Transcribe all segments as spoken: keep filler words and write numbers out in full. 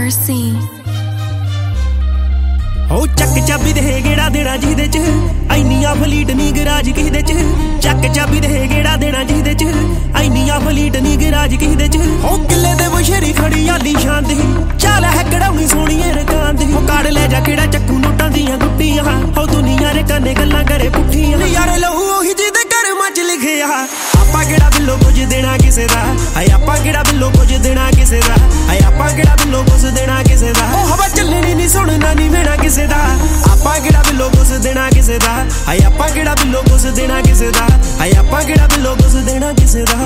Mercy. हो चक चाबी दे गेड़ा देना जिहदे च ऐनियां फलीट नी गराज किहदे च चक चाबी दे गेड़ा देना जिहदे च ऐनियां फलीट नी गराज किहदे च हो किले दे बशेरी खड़ी आली शान दी चाल है कड़ाउनी सोहणीए रकान दी हो काड़ ले जा केड़ा चक्कू नोटां दियां गुट्टियां हो दुनिया रे कन्ने गल्लां करे पुट्ठियां यार लहू ओही जिहदे घर मच लिखिया आपां केड़ा बिल्लो कुछ देना किसे दा हाय आपां केड़ा बिल्लो कुछ देना किसे दा हाय आपां केड़ा बिल्लो कुछ देना किसे दा ओ हवा चलनी नी सुनना नी मेरा किसे दा आपां केड़ा बिल्लो कुछ देना किसे दा हाय आपां केड़ा बिल्लो कुछ देना किसे दा हाय आपां केड़ा बिल्लो कुछ देना किसे दा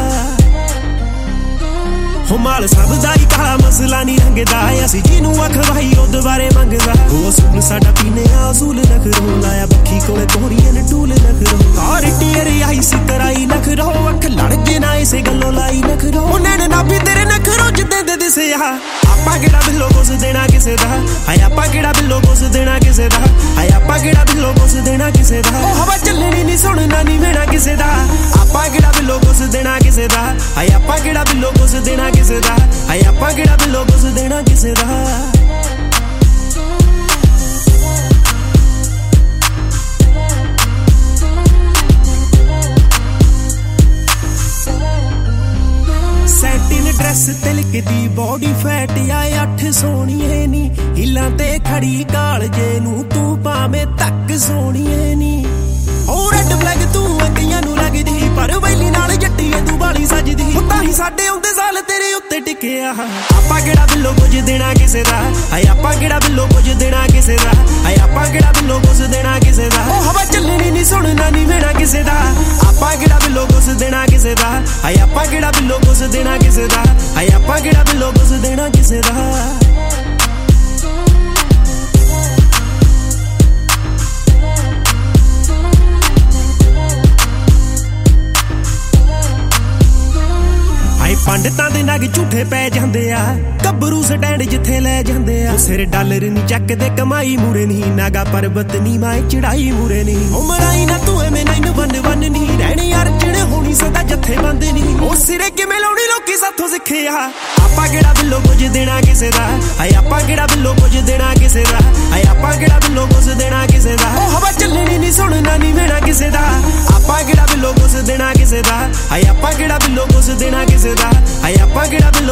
हो माल सब दा ही काला मसला नी रंगदा असी जिनू अखवाई ओ दुबारे मंगदा ओ असूल साडा पीने असूल नख रो लाया बखी कोले कोहरियां ने टूल नख रो और टीयर आई सी कराई नख रो अख लड़ के ना इसे गल्लो लाई नख रो ओ नैन ना भी तेरे नख रो जिद्दे दे दिसे आ आपां केड़ा बिल्लो कुछ देना किसे दा हाय आपां केड़ा बिल्लो कुछ देना किसे दा हाय आपां केड़ा बिल्लो कुछ देना किसे दा ओ हवा चलनी नी सुनना नी मेरा किसे दा आपां केड़ा बिल्लो कुछ देना किसे दा हाय आपां केड़ा बिल्लो कुछ देना किसे दा हाय आपां केड़ा बिल्लो कुछ देना किसे दा सैटिन ड्रेस तिलकदी बॉडी फैट आए अठ सोहणीए नी हिलां ते खड़ी कालजे नू तू भावें तक सोहणीए नी ओ रेड फ्लैग तू कईयां नू लगदी पर वैली नाल जट्टीए तू बाली सजदी तां ही साडे आउंदे साल तेरे उत्ते टिकिया आपां केड़ा बिल्लो कुछ देना किसे दा हाय आपां केड़ा बिल्लो कुछ देना किसे दा हाय आपां केड़ा बिल्लो कुछ देना किसे दा ओ हवा चलनी नी सुनना नी मेरा किसे दा आपां केड़ा बिल्लो कुछ देना किसे दा हाय आपां केड़ा बिल्लो कुछ देना किसे दा हाय आपां केड़ा बिल्लो कुछ देना किसे दा पंडितां दे नग झूठे पै जांदे आ कबरू स्टैंड जिथे ले जांदे आ सिर डॉलर नी चकदे कमाई मूरे नी नागा पर्वत नी माए चढ़ाई मूरे नी ओ मराई ना तू एवें नैन बन बन नी रहनी अर्जन होनी सदा जथे बंद नी ओ सिरे किवें लाउणी लोकी साथों सिखे आ आपां केड़ा बिल्लो कुछ देना किसे दा हाय आपां केड़ा बिल्लो कुछ देना किसे दा हाय आपां केड़ा बिल्लो कुछ देना किसे दा ओ हवा चलनी नी सुनना नी मेरा किसे दा आपां केड़ा बिल्लो कुछ देना किसे दा हाय आपां केड़ा बिल्लो कुछ देना किसे दा हाय आपां केड़ा